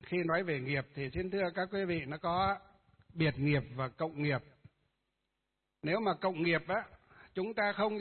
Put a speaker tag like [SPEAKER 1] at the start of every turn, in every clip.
[SPEAKER 1] khi nói về nghiệp thì xin thưa các quý vị, nó có biệt nghiệp và cộng nghiệp. Nếu mà cộng nghiệp á, chúng ta không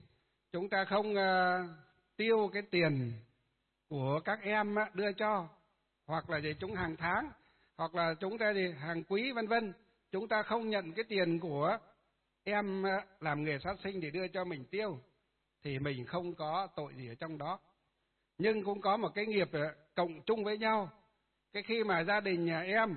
[SPEAKER 1] tiêu cái tiền của các em á, đưa cho, hoặc là chúng hàng tháng, hoặc là chúng ta hàng quý vân vân, chúng ta không nhận cái tiền của em làm nghề sát sinh để đưa cho mình tiêu, thì mình không có tội gì ở trong đó. Nhưng cũng có một cái nghiệp cộng chung với nhau. Cái khi mà gia đình nhà em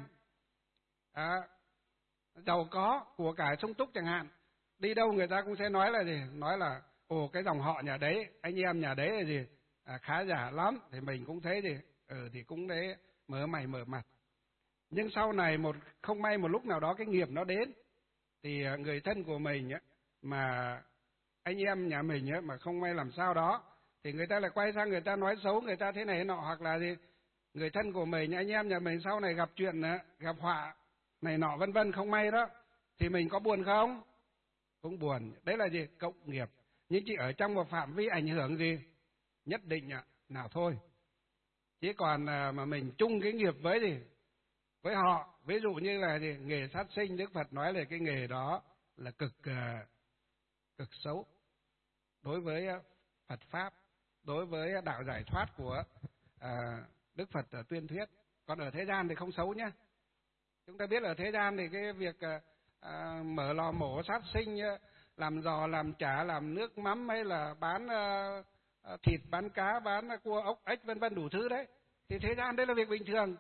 [SPEAKER 1] giàu có, của cải sung túc chẳng hạn, đi đâu người ta cũng sẽ nói là gì? Nói là ồ, cái dòng họ nhà đấy, anh em nhà đấy là gì? Khá giả lắm, thì mình cũng thấy thì cũng đấy mở mày mở mặt. Nhưng sau này không may một lúc nào đó cái nghiệp nó đến, thì người thân của mình mà anh em nhà mình mà không may làm sao đó, thì người ta lại quay sang người ta nói xấu người ta thế này thế nọ, hoặc là người thân của mình, anh em nhà mình sau này gặp chuyện gặp họa này nọ vân vân không may đó, thì mình có buồn không? Cũng buồn. Đấy là gì? Cộng nghiệp. Nhưng chỉ ở trong một phạm vi ảnh hưởng nhất định nào thôi. Chứ còn mà mình chung cái nghiệp với họ, ví dụ như là nghề sát sinh, Đức Phật nói là cái nghề đó là cực xấu đối với Phật pháp, đối với đạo giải thoát của Đức Phật tuyên thuyết. Còn ở thế gian thì không xấu nhé. Chúng ta biết ở thế gian thì cái việc mở lò mổ sát sinh, làm giò, làm chả, làm nước mắm, hay là bán thịt, bán cá, bán cua, ốc, ếch vân vân đủ thứ đấy, thì thế gian đấy là việc bình thường.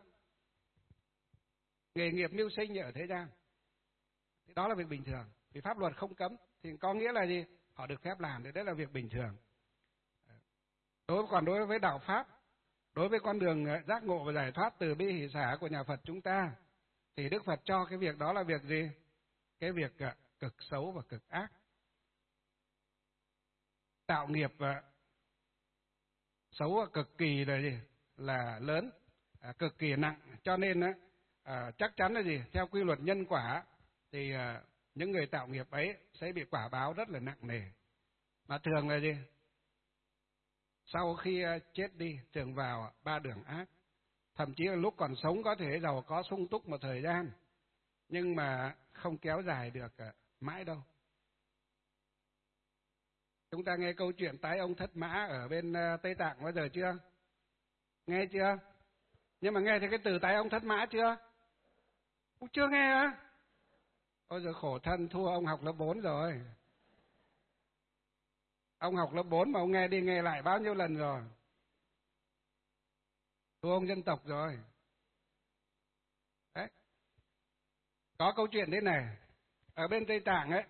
[SPEAKER 1] Nghề nghiệp mưu sinh ở thế gian thì đó là việc bình thường, vì pháp luật không cấm, thì có nghĩa là gì? Họ được phép làm, thì đấy là việc bình thường. Còn đối với đạo pháp, đối với con đường giác ngộ và giải thoát từ bi hỷ xả của nhà Phật chúng ta, thì Đức Phật cho cái việc đó là việc gì? Cái việc cực xấu và cực ác. Tạo nghiệp xấu cực kỳ là lớn, cực kỳ nặng, cho nên chắc chắn là theo quy luật nhân quả thì những người tạo nghiệp ấy sẽ bị quả báo rất là nặng nề. Mà thường là sau khi chết đi thường vào ba đường ác. Thậm chí là lúc còn sống có thể giàu có sung túc một thời gian, nhưng mà không kéo dài được mãi đâu. Chúng ta nghe câu chuyện tái ông thất mã ở bên Tây Tạng bao giờ chưa? Nghe chưa? Nhưng mà nghe thấy cái từ tái ông thất mã chưa? Cũng chưa nghe á? Ôi giời, khổ thân, thua ông học lớp 4 rồi. Ông học lớp 4 mà ông nghe đi nghe lại bao nhiêu lần rồi. Thua ông dân tộc rồi. Đấy. Có câu chuyện thế này. Ở bên Tây Tạng ấy,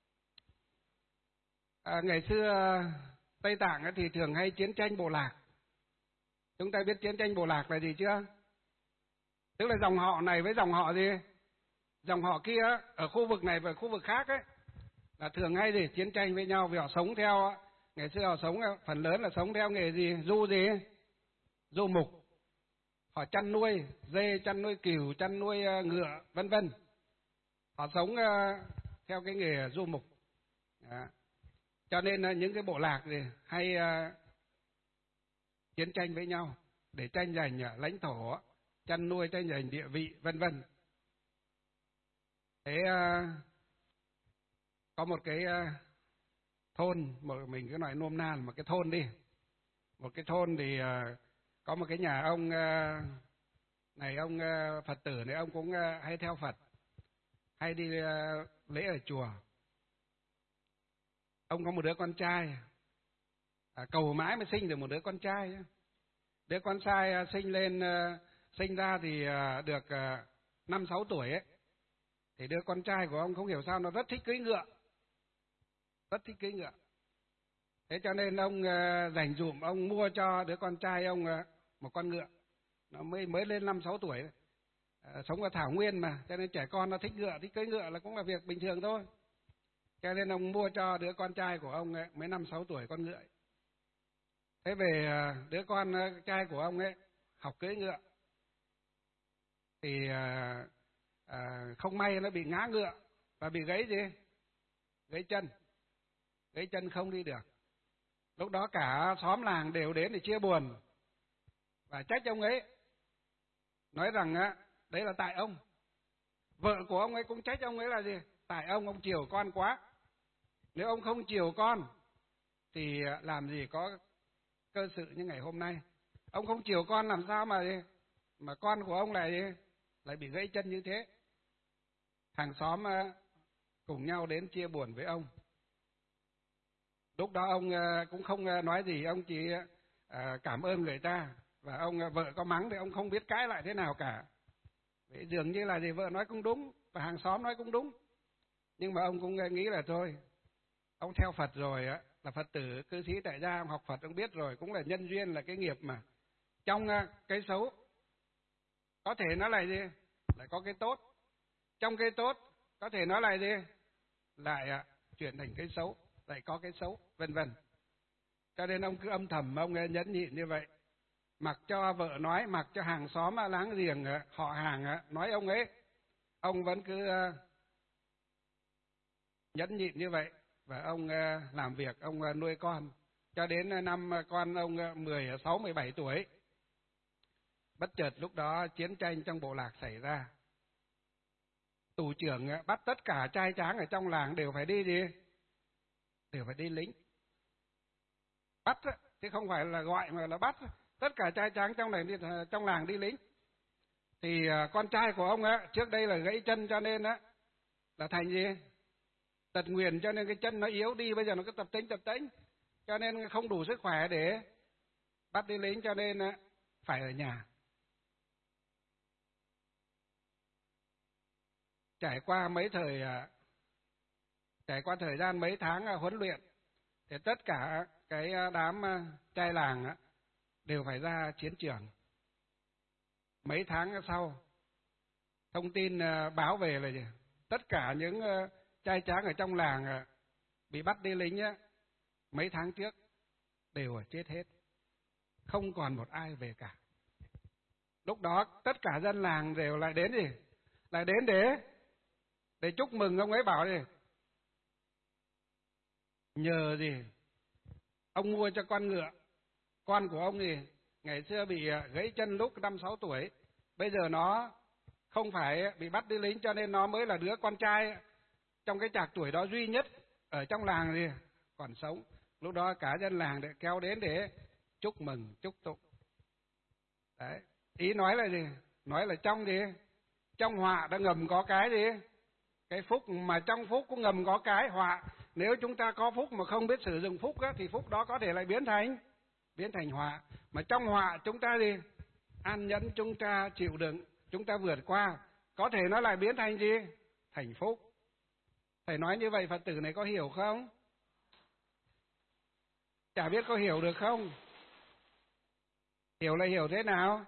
[SPEAKER 1] ngày xưa Tây Tạng ấy thì thường hay chiến tranh bộ lạc. Chúng ta biết chiến tranh bộ lạc là gì chưa? Tức là dòng họ này với dòng họ dòng họ kia ở khu vực này và khu vực khác ấy, là thường hay chiến tranh với nhau, vì họ sống theo, ngày xưa họ sống phần lớn là sống theo nghề du mục. Họ chăn nuôi dê, chăn nuôi cừu, chăn nuôi ngựa vân vân. Họ sống theo cái nghề du mục. Đó. Cho nên những cái bộ lạc hay chiến tranh với nhau để tranh giành lãnh thổ, chăn nuôi, tranh giành địa vị vân vân. Thế có một cái thôn, mình cứ nói nôm na là một cái thôn đi. Một cái thôn thì có một cái nhà ông này, ông Phật tử này, ông cũng hay theo Phật, hay đi lễ ở chùa. Ông có một đứa con trai, cầu mãi mới sinh được một đứa con trai. Đứa con trai sinh ra thì được 5-6 tuổi ấy. Thì đứa con trai của ông không hiểu sao nó rất thích cưỡi ngựa. Rất thích cưỡi ngựa. Thế cho nên ông dành dụm, ông mua cho đứa con trai ông một con ngựa. Nó mới lên 5-6 tuổi. Sống ở thảo nguyên mà, cho nên trẻ con nó thích ngựa, thích cưỡi ngựa là cũng là việc bình thường thôi. Cho nên ông mua cho đứa con trai của ông ấy, mới 5-6 tuổi con ngựa ấy. Thế về đứa con trai của ông ấy học cưỡi ngựa thì không may nó bị ngã ngựa và bị gãy gãy chân không đi được. Lúc đó cả xóm làng đều đến để chia buồn và trách ông ấy. nói rằng á, đấy là tại ông. Vợ của ông ấy cũng trách ông ấy là gì? Tại ông chiều con quá. Nếu ông không chiều con thì làm gì có cơ sự như ngày hôm nay. Ông không chiều con làm sao mà con của ông lại bị gãy chân như thế. Hàng xóm cùng nhau đến chia buồn với ông. Lúc đó ông cũng không nói gì, ông chỉ cảm ơn người ta. Và ông vợ có mắng thì ông không biết cãi lại thế nào cả. Vậy dường như là vợ nói cũng đúng và hàng xóm nói cũng đúng. Nhưng mà ông cũng nghĩ là thôi, ông theo Phật rồi á, là Phật tử cư sĩ tại gia, ông học Phật ông biết rồi, cũng là nhân duyên, là cái nghiệp mà. Trong cái xấu có thể nó lại lại có cái tốt. Trong cái tốt có thể nó lại lại chuyển thành cái xấu, lại có cái xấu, vân vân. Cho nên ông cứ âm thầm ông nhẫn nhịn như vậy, mặc cho vợ nói, mặc cho hàng xóm láng giềng họ hàng nói ông ấy, ông vẫn cứ nhẫn nhịn như vậy. Và ông làm việc, ông nuôi con cho đến năm con ông 16, 17 tuổi. Bất chợt lúc đó chiến tranh trong bộ lạc xảy ra. Tù trưởng bắt tất cả trai tráng ở trong làng đều phải đi đều phải đi lính. Bắt chứ không phải là gọi mà là bắt. Tất cả trai tráng trong làng đi lính. Thì con trai của ông trước đây là gãy chân cho nên là thành tật nguyền, cho nên cái chân nó yếu đi, bây giờ nó cứ tập tễnh, cho nên không đủ sức khỏe để bắt đi lính, cho nên phải ở nhà. Trải qua thời gian mấy tháng huấn luyện thì tất cả cái đám trai làng đều phải ra chiến trường. Mấy tháng sau thông tin báo về là tất cả những trai tráng ở trong làng bị bắt đi lính mấy tháng trước đều chết hết, không còn một ai về cả. Lúc đó tất cả dân làng đều lại đến lại đến để chúc mừng ông ấy, bảo nhờ ông mua cho con ngựa. Con của ông ngày xưa bị gãy chân lúc 5-6 tuổi, bây giờ nó không phải bị bắt đi lính, cho nên nó mới là đứa con trai trong cái trạc tuổi đó duy nhất ở trong làng còn sống. Lúc đó cả dân làng để kéo đến để chúc mừng chúc tụng. Đấy, ý nói là nói là trong họa đã ngầm có cái phúc, mà trong phúc cũng ngầm có cái họa. Nếu chúng ta có phúc mà không biết sử dụng phúc thì phúc đó có thể lại biến thành họa. Mà trong họa chúng ta an nhẫn, chúng ta chịu đựng, chúng ta vượt qua, có thể nó lại biến thành thành phúc. Thầy nói như vậy Phật tử này có hiểu không? Chả biết có hiểu được không? Hiểu là hiểu thế nào?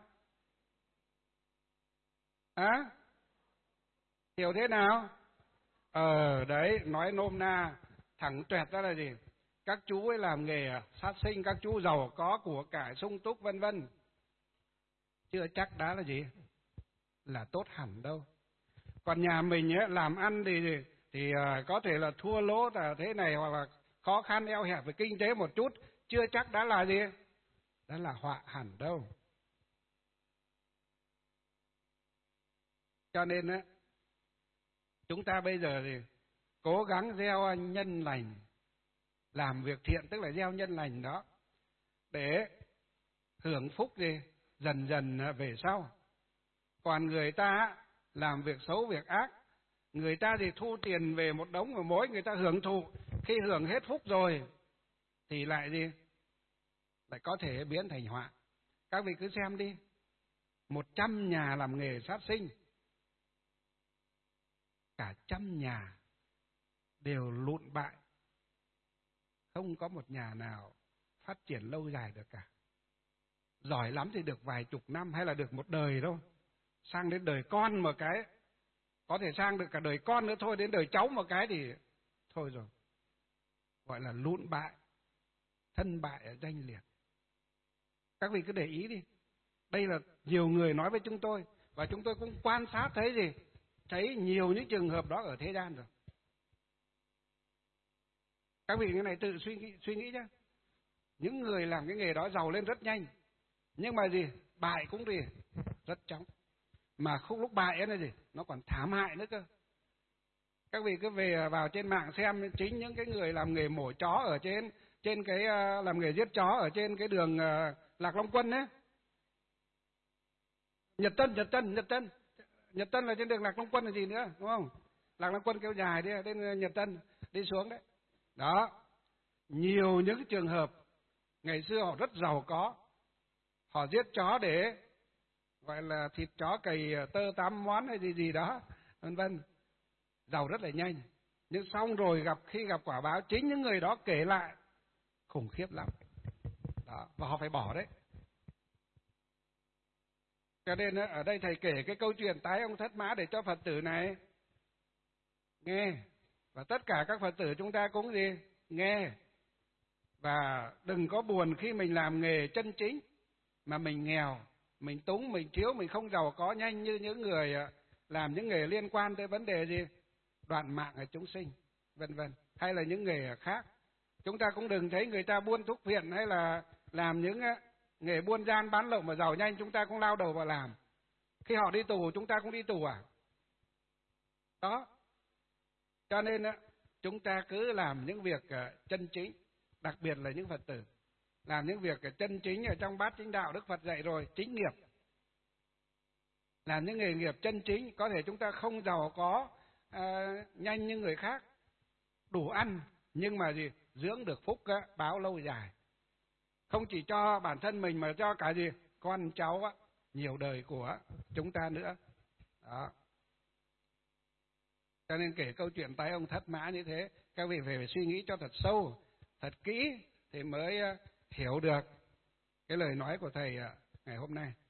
[SPEAKER 1] Hiểu thế nào? Đấy, nói nôm na thẳng toẹt ra là các chú ấy làm nghề sát sinh, các chú giàu có của cải sung túc vân vân, chưa chắc đã là tốt hẳn đâu. Còn nhà mình làm ăn thì có thể là thua lỗ là thế này, hoặc là khó khăn eo hẹp về kinh tế một chút, chưa chắc đã là đã là họa hẳn đâu. Cho nên chúng ta bây giờ cố gắng gieo nhân lành, làm việc thiện, tức là gieo nhân lành đó, để hưởng phúc dần dần về sau. Còn người ta làm việc xấu việc ác, người ta thu tiền về một đống, mà mỗi người ta hưởng thụ, khi hưởng hết phúc rồi thì lại lại có thể biến thành họa. Các vị cứ xem đi, 100 nhà làm nghề sát sinh, cả 100 nhà đều lụn bại, không có một nhà nào phát triển lâu dài được cả. Giỏi lắm thì được vài chục năm hay là được một đời thôi, sang đến đời con một cái, có thể sang được cả đời con nữa thôi, đến đời cháu một cái thì thôi rồi, gọi là lụn bại, thân bại ở danh liệt. Các vị cứ để ý đi, đây là nhiều người nói với chúng tôi, và chúng tôi cũng quan sát thấy thấy nhiều những trường hợp đó ở thế gian rồi. Các vị cái này tự suy nghĩ nhé. Những người làm cái nghề đó giàu lên rất nhanh, nhưng mà bại cũng rất chóng. mà khúc lúc bại ấy là gì, nó còn thảm hại nữa cơ. Các vị cứ về vào trên mạng xem, chính những cái người làm nghề mổ chó ở trên cái làm nghề giết chó ở trên cái đường Lạc Long Quân ấy, Nhật Tân là trên đường Lạc Long Quân là gì nữa, đúng không? Lạc Long Quân kéo dài đi đến Nhật Tân đi xuống đấy. Đó, nhiều những trường hợp ngày xưa họ rất giàu có, họ giết chó để gọi là thịt chó cầy tơ 8 món hay gì đó, vân vân, giàu rất là nhanh. Nhưng xong rồi khi gặp quả báo, chính những người đó kể lại khủng khiếp lắm. Đó, và họ phải bỏ đấy. Cho nên ở đây thầy kể cái câu chuyện tái ông Thất Mã để cho Phật tử này nghe, và tất cả các Phật tử chúng ta cũng gì nghe, và đừng có buồn khi mình làm nghề chân chính mà mình nghèo, mình túng, mình thiếu, mình không giàu có nhanh như những người làm những nghề liên quan tới vấn đề gì đoạn mạng ở chúng sinh, vân vân, hay là những nghề khác. Chúng ta cũng đừng thấy người ta buôn thuốc phiện hay là làm những nghề buôn gian bán lậu mà giàu nhanh, chúng ta cũng lao đầu vào làm. Khi họ đi tù chúng ta cũng đi tù à? Đó. Cho nên chúng ta cứ làm những việc chân chính, đặc biệt là những Phật tử làm những việc chân chính ở trong bát chính đạo Đức Phật dạy rồi, chính nghiệp. Làm những nghề nghiệp chân chính, có thể chúng ta không giàu có nhanh như người khác, đủ ăn, nhưng mà gì dưỡng được phúc báo lâu dài. Không chỉ cho bản thân mình mà cho cả gì con cháu nhiều đời của chúng ta nữa. Đó. Cho nên kể câu chuyện tái ông Thất Mã như thế, các vị phải suy nghĩ cho thật sâu, thật kỹ thì mới hiểu được cái lời nói của thầy ngày hôm nay.